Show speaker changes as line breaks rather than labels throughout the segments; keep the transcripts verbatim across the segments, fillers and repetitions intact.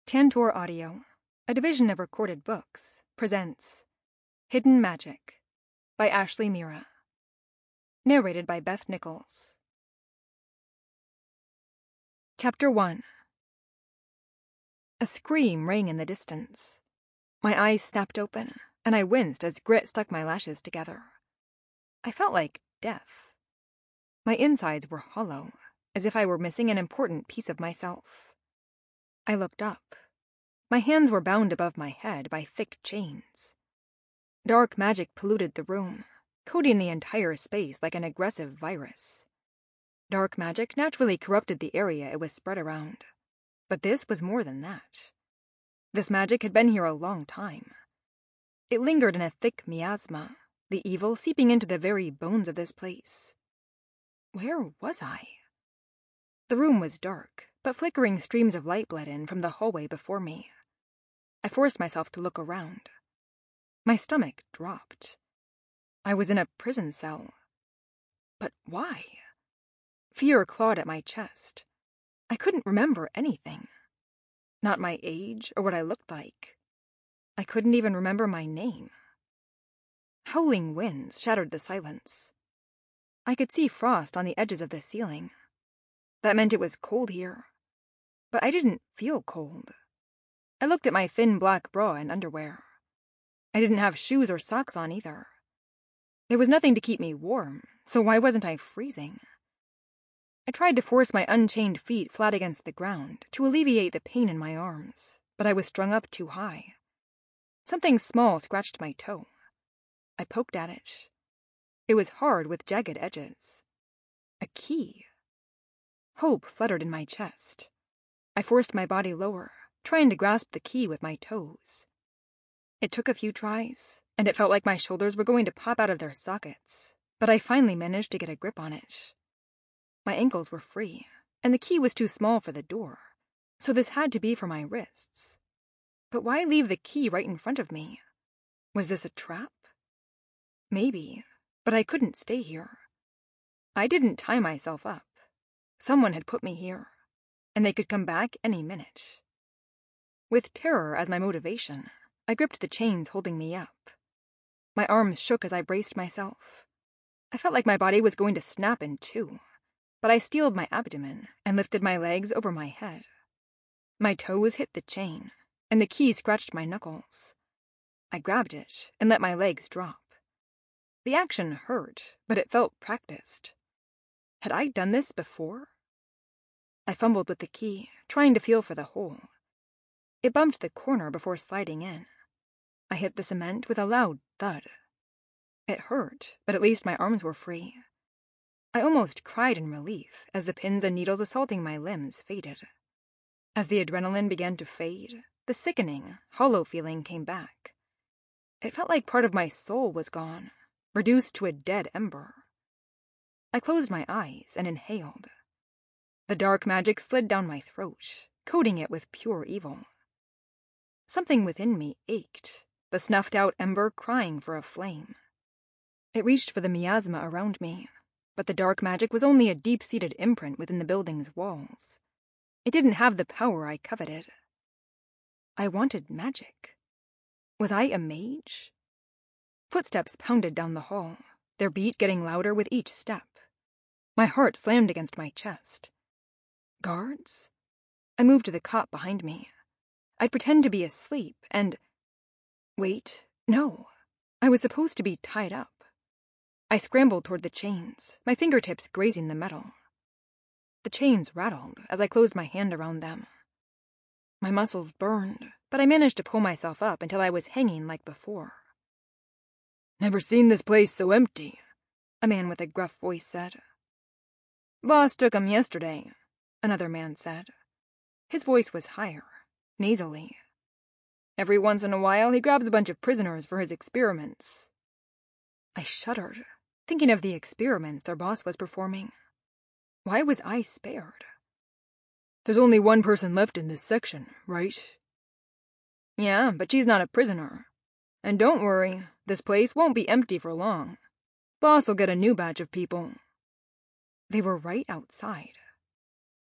Tantor Audio, a division of Recorded Books, presents Hidden Magic by Ashley Mira. Narrated by Beth Nichols. Chapter one. A scream rang in the distance. My eyes snapped open, and I winced as grit stuck my lashes together. I felt like death. My insides were hollow, as if I were missing an important piece of myself. I looked up. My hands were bound above my head by thick chains. Dark magic polluted the room, coating the entire space like an aggressive virus. Dark magic naturally corrupted the area it was spread around. But this was more than that. This magic had been here a long time. It lingered in a thick miasma, the evil seeping into the very bones of this place. Where was I? The room was dark, but flickering streams of light bled in from the hallway before me. I forced myself to look around. My stomach dropped. I was in a prison cell. But why? Fear clawed at my chest. I couldn't remember anything. Not my age or what I looked like. I couldn't even remember my name. Howling winds shattered the silence. I could see frost on the edges of the ceiling. That meant it was cold here. But I didn't feel cold. I looked at my thin black bra and underwear. I didn't have shoes or socks on either. There was nothing to keep me warm, so why wasn't I freezing? I tried to force my unchained feet flat against the ground to alleviate the pain in my arms, but I was strung up too high. Something small scratched my toe. I poked at it. It was hard with jagged edges. A key. Hope fluttered in my chest. I forced my body lower, trying to grasp the key with my toes. It took a few tries, and it felt like my shoulders were going to pop out of their sockets, but I finally managed to get a grip on it. My ankles were free, and the key was too small for the door, so this had to be for my wrists. But why leave the key right in front of me? Was this a trap? Maybe, but I couldn't stay here. I didn't tie myself up. Someone had put me here, and they could come back any minute. With terror as my motivation, I gripped the chains holding me up. My arms shook as I braced myself. I felt like my body was going to snap in two, but I steeled my abdomen and lifted my legs over my head. My toes hit the chain, and the key scratched my knuckles. I grabbed it and let my legs drop. The action hurt, but it felt practiced. Had I done this before? I fumbled with the key, trying to feel for the hole. It bumped the corner before sliding in. I hit the cement with a loud thud. It hurt, but at least my arms were free. I almost cried in relief as the pins and needles assaulting my limbs faded. As the adrenaline began to fade, the sickening, hollow feeling came back. It felt like part of my soul was gone, reduced to a dead ember. I closed my eyes and inhaled. The dark magic slid down my throat, coating it with pure evil. Something within me ached, the snuffed-out ember crying for a flame. It reached for the miasma around me, but the dark magic was only a deep-seated imprint within the building's walls. It didn't have the power I coveted. I wanted magic. Was I a mage? Footsteps pounded down the hall, their beat getting louder with each step. My heart slammed against my chest. Guards? I moved to the cot behind me. I'd pretend to be asleep and... Wait, no. I was supposed to be tied up. I scrambled toward the chains, my fingertips grazing the metal. The chains rattled as I closed my hand around them. My muscles burned, but I managed to pull myself up until I was hanging like before. "Never seen this place so empty," a man with a gruff voice said. "Boss took 'em yesterday," another man said. His voice was higher, nasally. "Every once in a while he grabs a bunch of prisoners for his experiments." I shuddered, thinking of the experiments their boss was performing. Why was I spared? "There's only one person left in this section, right?" "Yeah, but she's not a prisoner. And don't worry, this place won't be empty for long. Boss'll get a new batch of people." They were right outside.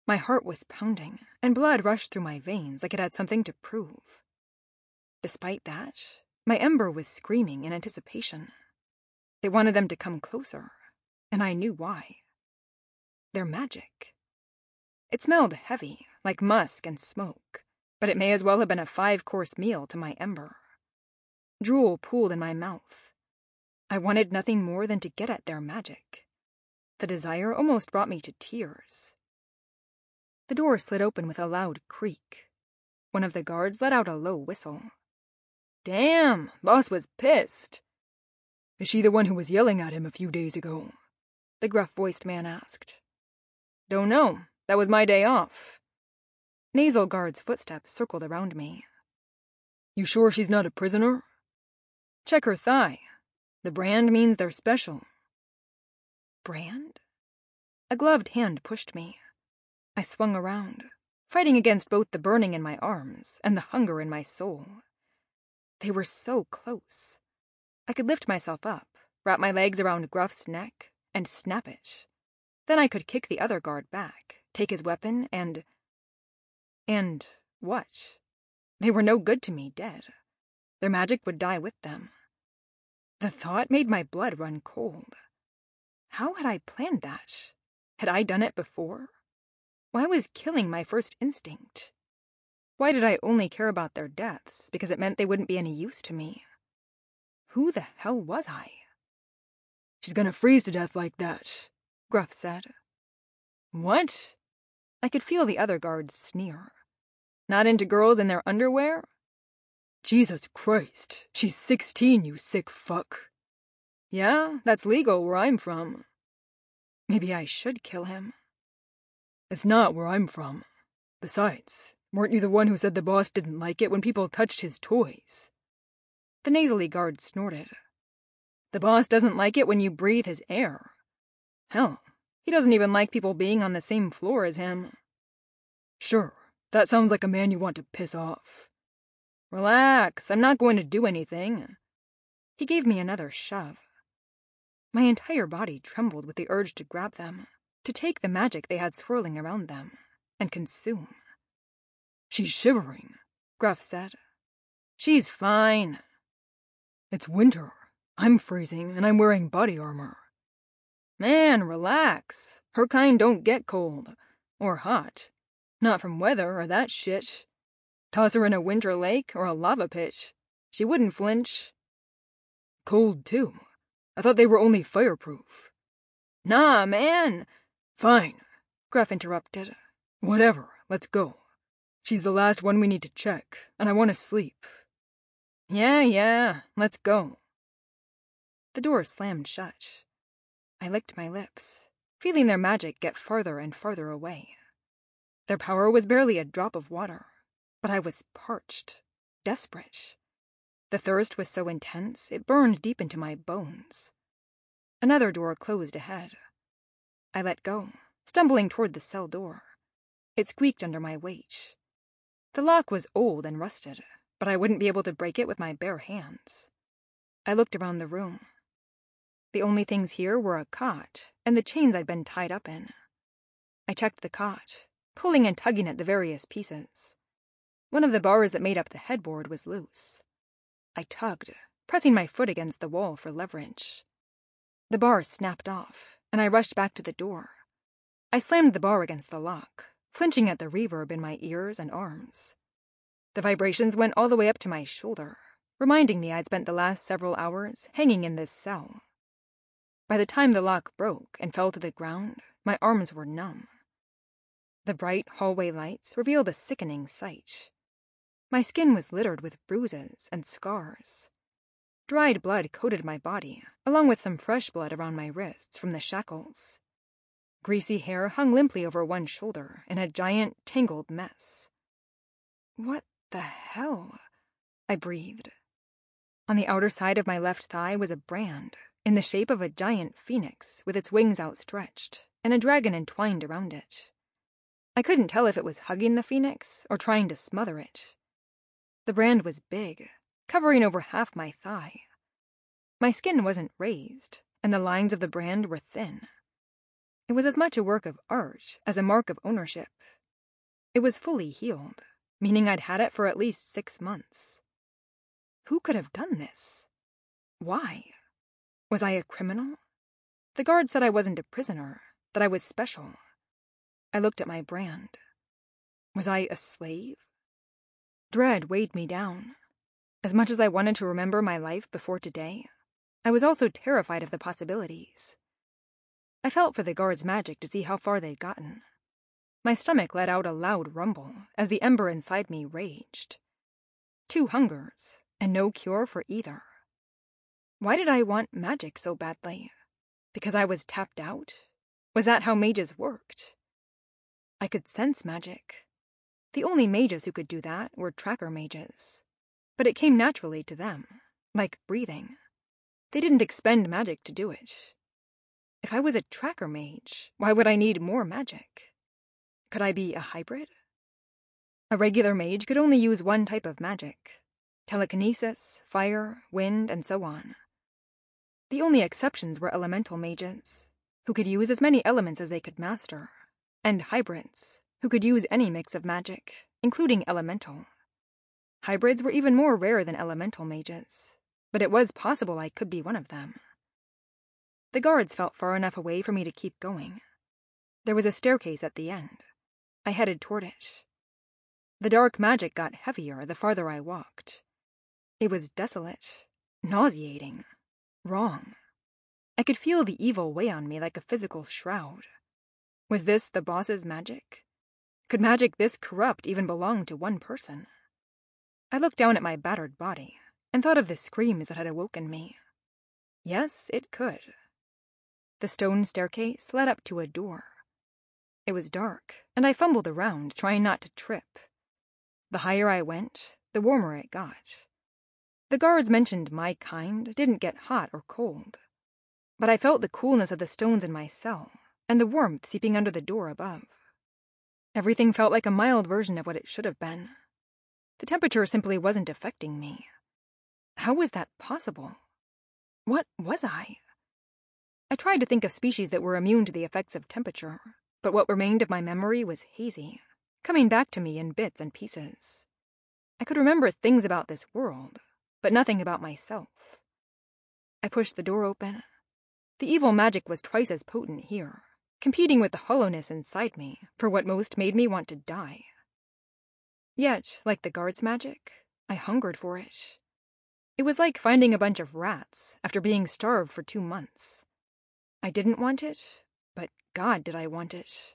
My heart was pounding, and blood rushed through my veins like it had something to prove. Despite that, my ember was screaming in anticipation. It wanted them to come closer, and I knew why. Their magic. It smelled heavy, like musk and smoke, but it may as well have been a five-course meal to my ember. Drool pooled in my mouth. I wanted nothing more than to get at their magic. The desire almost brought me to tears. The door slid open with a loud creak. One of the guards let out a low whistle. Damn, boss was pissed. Is she the one who was yelling at him a few days ago? The gruff-voiced man asked. Don't know. That was my day off. Nasal guard's footsteps circled around me. You sure she's not a prisoner? Check her thigh. The brand means they're special. Brand? A gloved hand pushed me. I swung around, fighting against both the burning in my arms and the hunger in my soul. They were so close. I could lift myself up, wrap my legs around Gruff's neck, and snap it. Then I could kick the other guard back, take his weapon, and... And what? They were no good to me dead. Their magic would die with them. The thought made my blood run cold. How had I planned that? Had I done it before? Why was killing my first instinct? Why did I only care about their deaths because it meant they wouldn't be any use to me? Who the hell was I? She's gonna freeze to death like that, Gruff said. What? I could feel the other guards sneer. Not into girls in their underwear? Jesus Christ, she's sixteen, you sick fuck. Yeah, that's legal where I'm from. Maybe I should kill him. It's not where I'm from. Besides, weren't you the one who said the boss didn't like it when people touched his toys? The nasally guard snorted. The boss doesn't like it when you breathe his air. Hell, he doesn't even like people being on the same floor as him. Sure, that sounds like a man you want to piss off. Relax, I'm not going to do anything. He gave me another shove. My entire body trembled with the urge to grab them, to take the magic they had swirling around them, and consume. She's shivering, Gruff said. She's fine. It's winter. I'm freezing, and I'm wearing body armor. Man, relax. Her kind don't get cold. Or hot. Not from weather or that shit. Toss her in a winter lake or a lava pit. She wouldn't flinch. Cold, too. I thought they were only fireproof. Nah, man. Fine, Gruff interrupted. Whatever, let's go. She's the last one we need to check, and I want to sleep. Yeah, yeah, let's go. The door slammed shut. I licked my lips, feeling their magic get farther and farther away. Their power was barely a drop of water, but I was parched, desperate. The thirst was so intense it burned deep into my bones. Another door closed ahead. I let go, stumbling toward the cell door. It squeaked under my weight. The lock was old and rusted, but I wouldn't be able to break it with my bare hands. I looked around the room. The only things here were a cot and the chains I'd been tied up in. I checked the cot, pulling and tugging at the various pieces. One of the bars that made up the headboard was loose. I tugged, pressing my foot against the wall for leverage. The bar snapped off, and I rushed back to the door. I slammed the bar against the lock, flinching at the reverb in my ears and arms. The vibrations went all the way up to my shoulder, reminding me I'd spent the last several hours hanging in this cell. By the time the lock broke and fell to the ground, my arms were numb. The bright hallway lights revealed a sickening sight. My skin was littered with bruises and scars. Dried blood coated my body, along with some fresh blood around my wrists from the shackles. Greasy hair hung limply over one shoulder in a giant, tangled mess. What the hell? I breathed. On the outer side of my left thigh was a brand, in the shape of a giant phoenix with its wings outstretched, and a dragon entwined around it. I couldn't tell if it was hugging the phoenix or trying to smother it. The brand was big, covering over half my thigh. My skin wasn't raised, and the lines of the brand were thin. It was as much a work of art as a mark of ownership. It was fully healed, meaning I'd had it for at least six months. Who could have done this? Why? Was I a criminal? The guard said I wasn't a prisoner, that I was special. I looked at my brand. Was I a slave? Dread weighed me down. As much as I wanted to remember my life before today, I was also terrified of the possibilities. I felt for the guard's magic to see how far they'd gotten. My stomach let out a loud rumble as the ember inside me raged. Two hungers, and no cure for either. Why did I want magic so badly? Because I was tapped out? Was that how mages worked? I could sense magic. The only mages who could do that were tracker mages. But it came naturally to them, like breathing. They didn't expend magic to do it. If I was a tracker mage, why would I need more magic? Could I be a hybrid? A regular mage could only use one type of magic. Telekinesis, fire, wind, and so on. The only exceptions were elemental mages, who could use as many elements as they could master, and hybrids, who could use any mix of magic, including elemental. Hybrids were even more rare than elemental mages, but it was possible I could be one of them. The guards felt far enough away for me to keep going. There was a staircase at the end. I headed toward it. The dark magic got heavier the farther I walked. It was desolate, nauseating, wrong. I could feel the evil weigh on me like a physical shroud. Was this the boss's magic? Could magic this corrupt even belong to one person? I looked down at my battered body and thought of the screams that had awoken me. Yes, it could. The stone staircase led up to a door. It was dark, and I fumbled around, trying not to trip. The higher I went, the warmer it got. The guards mentioned my kind didn't get hot or cold, but I felt the coolness of the stones in my cell and the warmth seeping under the door above. Everything felt like a mild version of what it should have been. The temperature simply wasn't affecting me. How was that possible? What was I? I tried to think of species that were immune to the effects of temperature, but what remained of my memory was hazy, coming back to me in bits and pieces. I could remember things about this world, but nothing about myself. I pushed the door open. The evil magic was twice as potent here, competing with the hollowness inside me for what most made me want to die. Yet, like the guard's magic, I hungered for it. It was like finding a bunch of rats after being starved for two months. I didn't want it, but God did I want it.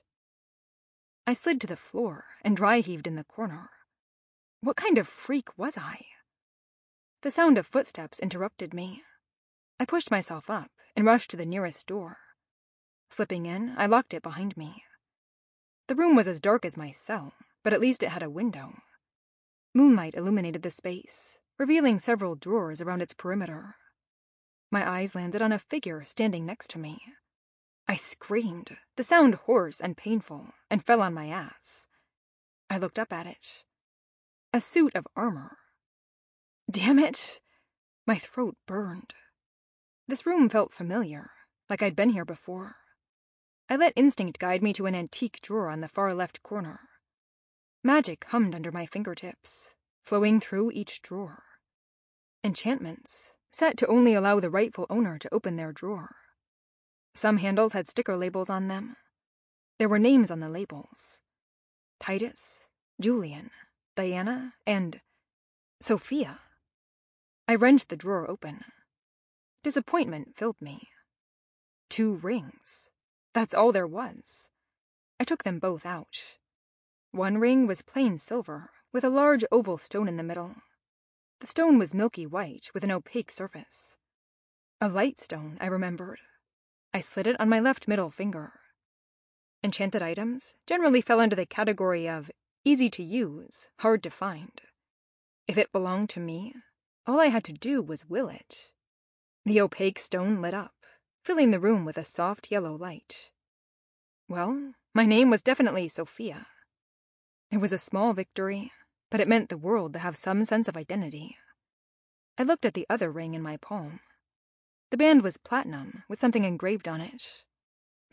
I slid to the floor and dry-heaved in the corner. What kind of freak was I? The sound of footsteps interrupted me. I pushed myself up and rushed to the nearest door. Slipping in, I locked it behind me. The room was as dark as my cell, but at least it had a window. Moonlight illuminated the space, revealing several drawers around its perimeter. My eyes landed on a figure standing next to me. I screamed, the sound hoarse and painful, and fell on my ass. I looked up at it. A suit of armor. Damn it! My throat burned. This room felt familiar, like I'd been here before. I let instinct guide me to an antique drawer on the far left corner. Magic hummed under my fingertips, flowing through each drawer. Enchantments, set to only allow the rightful owner to open their drawer. Some handles had sticker labels on them. There were names on the labels. Titus, Julian, Diana, and Sophia. I wrenched the drawer open. Disappointment filled me. Two rings. That's all there was. I took them both out. One ring was plain silver, with a large oval stone in the middle. The stone was milky white, with an opaque surface. A light stone, I remembered. I slid it on my left middle finger. Enchanted items generally fell under the category of easy to use, hard to find. If it belonged to me, all I had to do was will it. The opaque stone lit up, filling the room with a soft yellow light. Well, my name was definitely Sophia. It was a small victory, but it meant the world to have some sense of identity. I looked at the other ring in my palm. The band was platinum, with something engraved on it.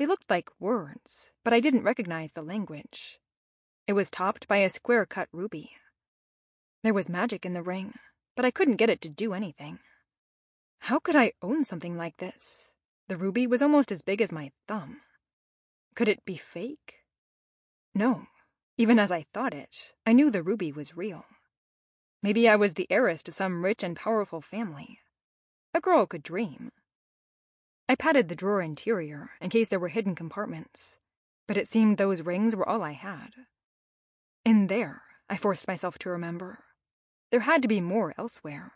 They looked like words, but I didn't recognize the language. It was topped by a square-cut ruby. There was magic in the ring, but I couldn't get it to do anything. How could I own something like this? The ruby was almost as big as my thumb. Could it be fake? No. Even as I thought it, I knew the ruby was real. Maybe I was the heiress to some rich and powerful family. A girl could dream. I patted the drawer interior in case there were hidden compartments, but it seemed those rings were all I had. In there, I forced myself to remember. There had to be more elsewhere.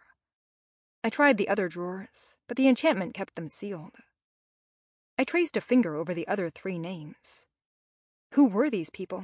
I tried the other drawers, but the enchantment kept them sealed. I traced a finger over the other three names. Who were these people?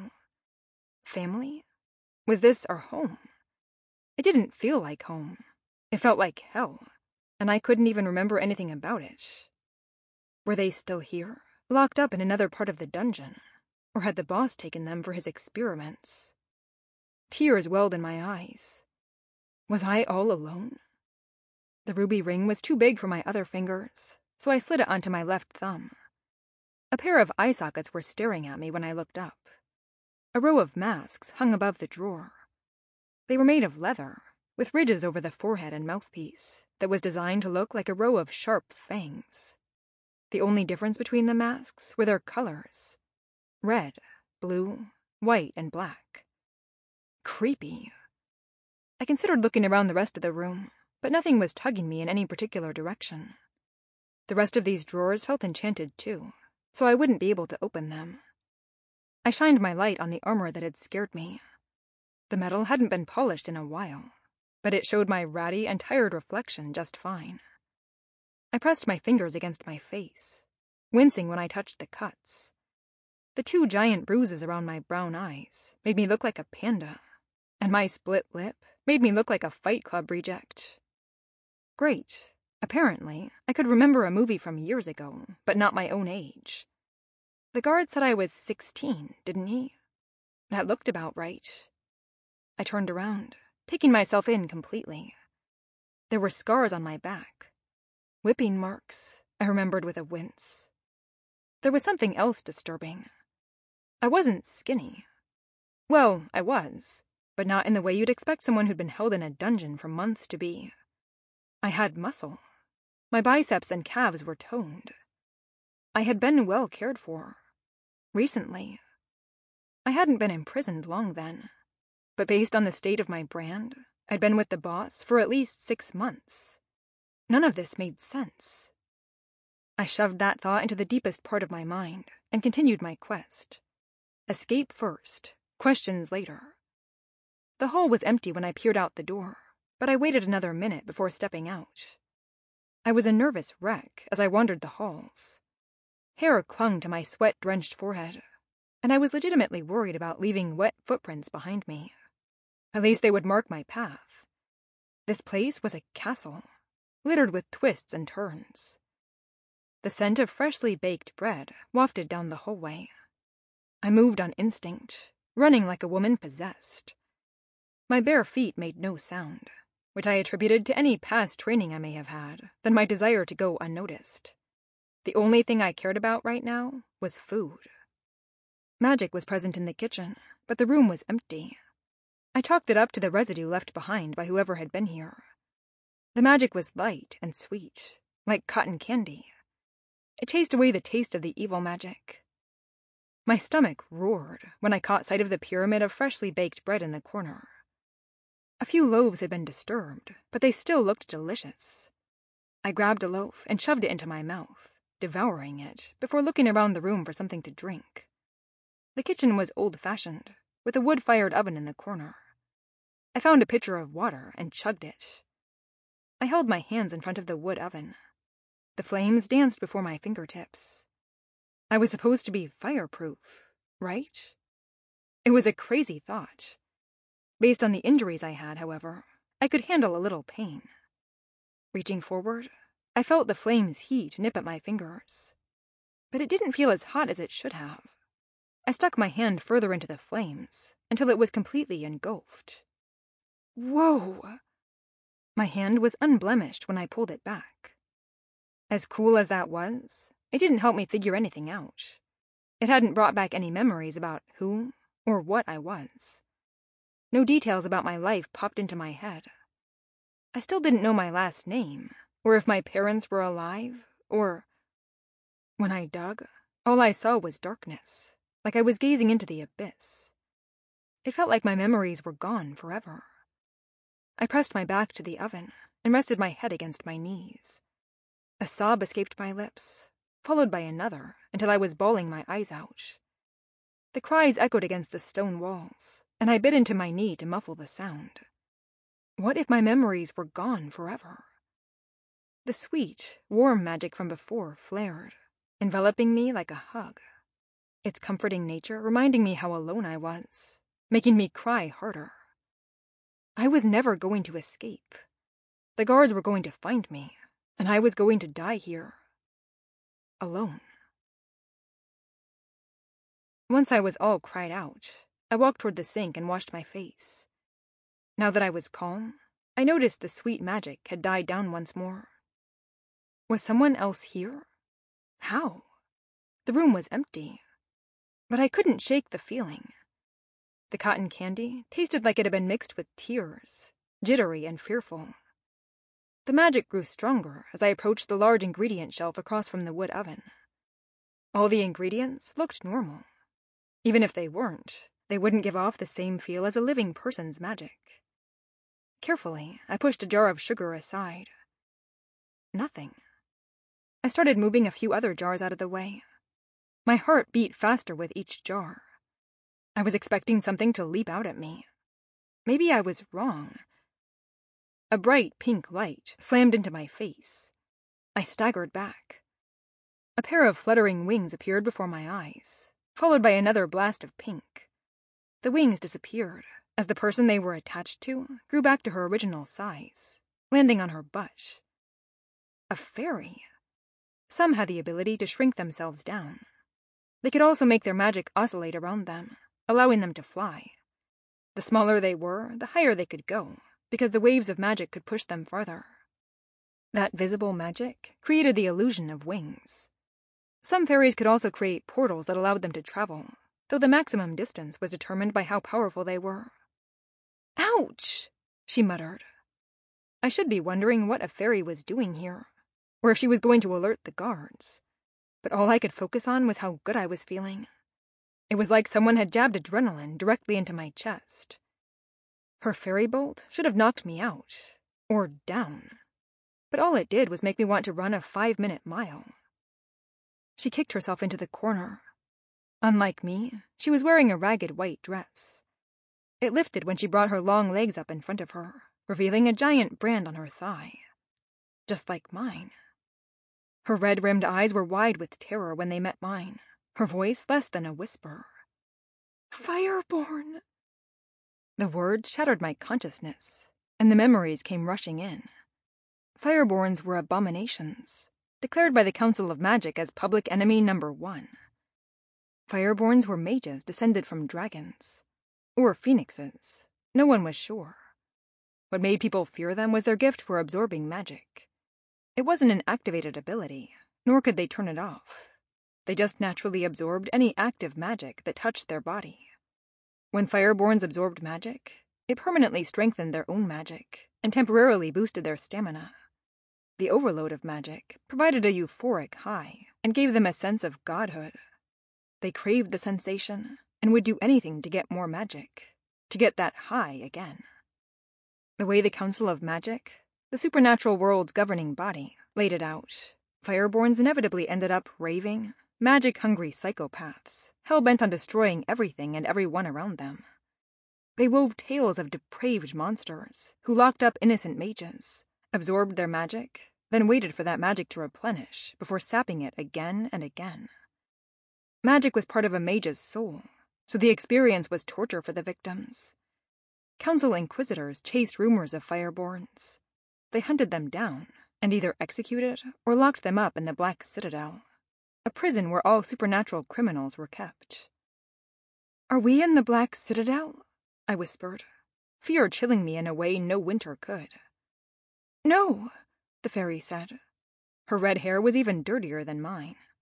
Family? Was this our home? It didn't feel like home. It felt like hell, and I couldn't even remember anything about it. Were they still here, locked up in another part of the dungeon? Or had the boss taken them for his experiments? Tears welled in my eyes. Was I all alone? The ruby ring was too big for my other fingers, so I slid it onto my left thumb. A pair of eye sockets were staring at me when I looked up. A row of masks hung above the drawer. They were made of leather, with ridges over the forehead and mouthpiece that was designed to look like a row of sharp fangs. The only difference between the masks were their colors. Red, blue, white, and black. Creepy. I considered looking around the rest of the room, but nothing was tugging me in any particular direction. The rest of these drawers felt enchanted too, so I wouldn't be able to open them. I shined my light on the armor that had scared me. The metal hadn't been polished in a while, but it showed my ratty and tired reflection just fine. I pressed my fingers against my face, wincing when I touched the cuts. The two giant bruises around my brown eyes made me look like a panda, and my split lip made me look like a Fight Club reject. Great. Apparently, I could remember a movie from years ago, but not my own age. The guard said I was sixteen, didn't he? That looked about right. I turned around, taking myself in completely. There were scars on my back. Whipping marks, I remembered with a wince. There was something else disturbing. I wasn't skinny. Well, I was, but not in the way you'd expect someone who'd been held in a dungeon for months to be. I had muscle. My biceps and calves were toned. I had been well cared for. Recently. I hadn't been imprisoned long then, but based on the state of my brand, I'd been with the boss for at least six months. None of this made sense. I shoved that thought into the deepest part of my mind and continued my quest. Escape first, questions later. The hall was empty when I peered out the door, but I waited another minute before stepping out. I was a nervous wreck as I wandered the halls. Hair clung to my sweat-drenched forehead, and I was legitimately worried about leaving wet footprints behind me. At least they would mark my path. This place was a castle, littered with twists and turns. The scent of freshly baked bread wafted down the hallway. I moved on instinct, running like a woman possessed. My bare feet made no sound, which I attributed to any past training I may have had, than my desire to go unnoticed. The only thing I cared about right now was food. Magic was present in the kitchen, but the room was empty. I chalked it up to the residue left behind by whoever had been here. The magic was light and sweet, like cotton candy. It chased away the taste of the evil magic. My stomach roared when I caught sight of the pyramid of freshly baked bread in the corner. A few loaves had been disturbed, but they still looked delicious. I grabbed a loaf and shoved it into my mouth, devouring it before looking around the room for something to drink. The kitchen was old-fashioned, with a wood-fired oven in the corner. I found a pitcher of water and chugged it. I held my hands in front of the wood oven. The flames danced before my fingertips. I was supposed to be fireproof, right? It was a crazy thought. Based on the injuries I had, however, I could handle a little pain. Reaching forward, I felt the flame's heat nip at my fingers. But it didn't feel as hot as it should have. I stuck my hand further into the flames until it was completely engulfed. Whoa! My hand was unblemished when I pulled it back. As cool as that was, it didn't help me figure anything out. It hadn't brought back any memories about who or what I was. No details about my life popped into my head. I still didn't know my last name, or if my parents were alive, or... When I dug, all I saw was darkness, like I was gazing into the abyss. It felt like my memories were gone forever. I pressed my back to the oven and rested my head against my knees. A sob escaped my lips, followed by another, until I was bawling my eyes out. The cries echoed against the stone walls, and I bit into my knee to muffle the sound. What if my memories were gone forever? The sweet, warm magic from before flared, enveloping me like a hug. Its comforting nature reminding me how alone I was, making me cry harder. I was never going to escape. The guards were going to find me, and I was going to die here. Alone. Once I was all cried out, I walked toward the sink and washed my face. Now that I was calm, I noticed the sweet magic had died down once more. Was someone else here? How? The room was empty. But I couldn't shake the feeling. The cotton candy tasted like it had been mixed with tears, jittery and fearful. The magic grew stronger as I approached the large ingredient shelf across from the wood oven. All the ingredients looked normal. Even if they weren't, they wouldn't give off the same feel as a living person's magic. Carefully, I pushed a jar of sugar aside. Nothing. I started moving a few other jars out of the way. My heart beat faster with each jar. I was expecting something to leap out at me. Maybe I was wrong. A bright pink light slammed into my face. I staggered back. A pair of fluttering wings appeared before my eyes, followed by another blast of pink. The wings disappeared as the person they were attached to grew back to her original size, landing on her butt. A fairy. Some had the ability to shrink themselves down. They could also make their magic oscillate around them, allowing them to fly. The smaller they were, the higher they could go, because the waves of magic could push them farther. That visible magic created the illusion of wings. Some fairies could also create portals that allowed them to travel, though the maximum distance was determined by how powerful they were. "Ouch!" she muttered. I should be wondering what a fairy was doing here, or if she was going to alert the guards. But all I could focus on was how good I was feeling. It was like someone had jabbed adrenaline directly into my chest. Her fairy bolt should have knocked me out, or down. But all it did was make me want to run a five-minute mile. She kicked herself into the corner. Unlike me, she was wearing a ragged white dress. It lifted when she brought her long legs up in front of her, revealing a giant brand on her thigh. Just like mine. Her red-rimmed eyes were wide with terror when they met mine, her voice less than a whisper. "Fireborn!" The word shattered my consciousness, and the memories came rushing in. Fireborns were abominations, declared by the Council of Magic as public enemy number one. Fireborns were mages descended from dragons, or phoenixes. No one was sure. What made people fear them was their gift for absorbing magic. It wasn't an activated ability, nor could they turn it off. They just naturally absorbed any active magic that touched their body. When Fireborns absorbed magic, it permanently strengthened their own magic and temporarily boosted their stamina. The overload of magic provided a euphoric high and gave them a sense of godhood. They craved the sensation and would do anything to get more magic, to get that high again. The way the Council of Magic, the supernatural world's governing body, laid it out, Fireborns inevitably ended up raving, magic-hungry psychopaths, hell-bent on destroying everything and everyone around them. They wove tales of depraved monsters who locked up innocent mages, absorbed their magic, then waited for that magic to replenish before sapping it again and again. Magic was part of a mage's soul, so the experience was torture for the victims. Council inquisitors chased rumors of Fireborns. They hunted them down and either executed or locked them up in the Black Citadel, a prison where all supernatural criminals were kept. "Are we in the Black Citadel?" I whispered, fear chilling me in a way no winter could. "No," the fairy said. Her red hair was even dirtier than mine.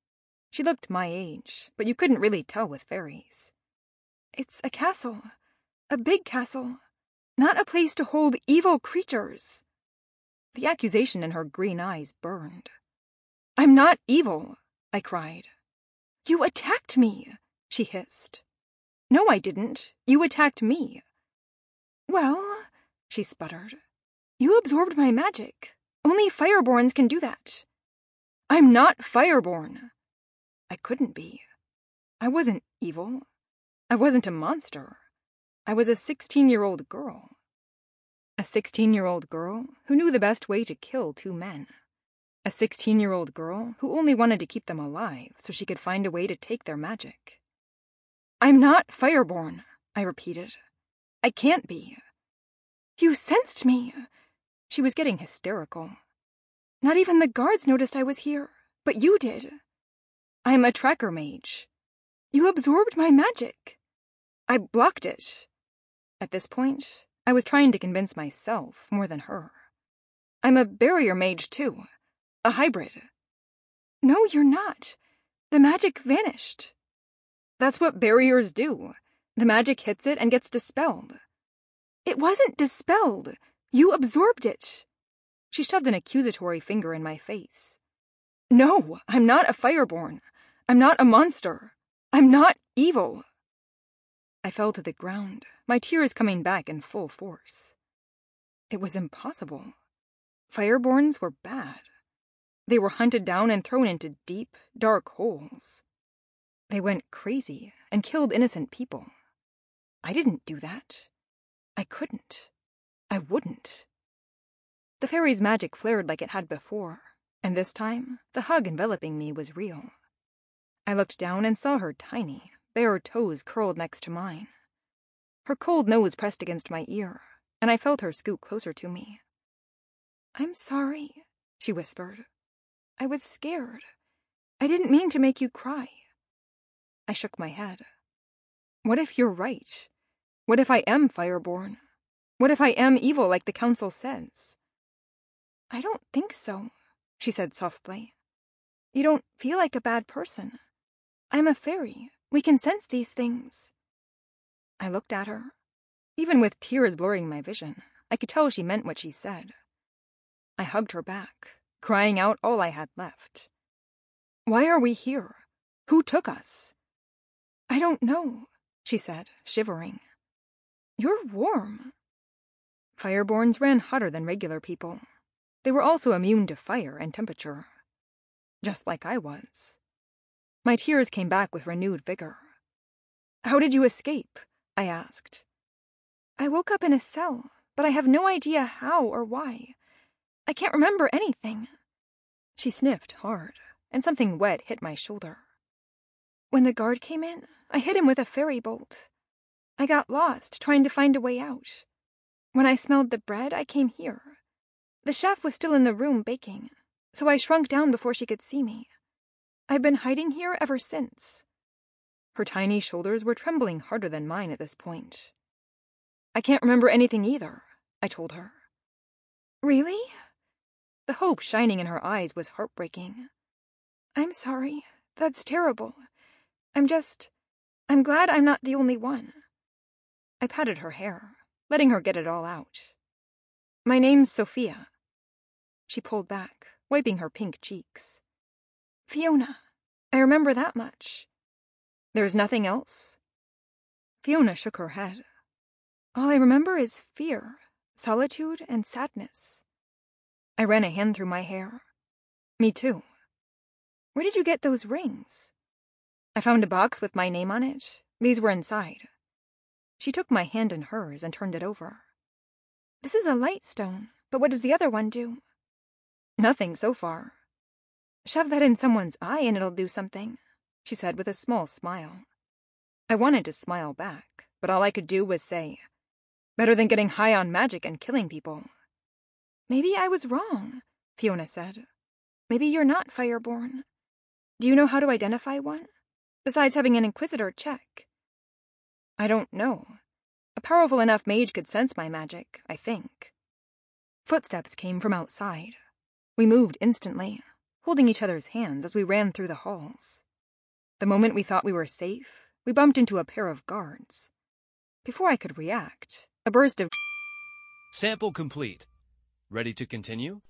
She looked my age, but you couldn't really tell with fairies. "It's a castle. A big castle. Not a place to hold evil creatures." The accusation in her green eyes burned. "I'm not evil," I cried. "You attacked me," she hissed. "No, I didn't. You attacked me." "Well," she sputtered, "you absorbed my magic. Only Fireborns can do that." "I'm not Fireborn." I couldn't be. I wasn't evil. I wasn't a monster. I was a sixteen-year-old girl. A sixteen-year-old girl who knew the best way to kill two men. A sixteen-year-old girl who only wanted to keep them alive so she could find a way to take their magic. "I'm not Fireborn," I repeated. "I can't be." "You sensed me." She was getting hysterical. "Not even the guards noticed I was here, but you did." "I'm a tracker mage." "You absorbed my magic." "I blocked it." At this point, I was trying to convince myself more than her. "I'm a barrier mage, too. A hybrid." "No, you're not. The magic vanished." "That's what barriers do. The magic hits it and gets dispelled." "It wasn't dispelled. You absorbed it." She shoved an accusatory finger in my face. "No, I'm not a Fireborn. I'm not a monster. I'm not evil." I fell to the ground, my tears coming back in full force. It was impossible. Fireborns were bad. They were hunted down and thrown into deep, dark holes. They went crazy and killed innocent people. I didn't do that. I couldn't. I wouldn't. The fairy's magic flared like it had before, and this time the hug enveloping me was real. I looked down and saw her tiny, bare toes curled next to mine. Her cold nose pressed against my ear, and I felt her scoot closer to me. "I'm sorry," she whispered. "I was scared. I didn't mean to make you cry." I shook my head. What if you're right? What if I am Fireborn? What if I am evil like the council says? "I don't think so," she said softly. "You don't feel like a bad person. I'm a fairy. We can sense these things." I looked at her. Even with tears blurring my vision, I could tell she meant what she said. I hugged her back, crying out all I had left. "Why are we here? Who took us?" "I don't know," she said, shivering. "You're warm." Fireborns ran hotter than regular people. They were also immune to fire and temperature. Just like I was. My tears came back with renewed vigor. "How did you escape?" I asked. "I woke up in a cell, but I have no idea how or why. I can't remember anything." She sniffed hard, and something wet hit my shoulder. "When the guard came in, I hit him with a fairy bolt. I got lost trying to find a way out. When I smelled the bread, I came here. The chef was still in the room baking, so I shrunk down before she could see me. I've been hiding here ever since." Her tiny shoulders were trembling harder than mine at this point. "I can't remember anything either," I told her. "Really?" The hope shining in her eyes was heartbreaking. "I'm sorry. That's terrible. I'm just... I'm glad I'm not the only one." I patted her hair, letting her get it all out. "My name's Sophia." She pulled back, wiping her pink cheeks. "Fiona. I remember that much." "There's nothing else?" Fiona shook her head. "All I remember is fear, solitude, and sadness." I ran a hand through my hair. "Me too." "Where did you get those rings?" "I found a box with my name on it. These were inside." She took my hand in hers and turned it over. "This is a light stone, but what does the other one do?" "Nothing so far." "Shove that in someone's eye and it'll do something," she said with a small smile. I wanted to smile back, but all I could do was say, "Better than getting high on magic and killing people." "Maybe I was wrong," Fiona said. "Maybe you're not Fireborn. Do you know how to identify one? Besides having an Inquisitor check." "I don't know. A powerful enough mage could sense my magic, I think." Footsteps came from outside. We moved instantly, holding each other's hands as we ran through the halls. The moment we thought we were safe, we bumped into a pair of guards. Before I could react, a burst of
Sample complete. Ready to continue?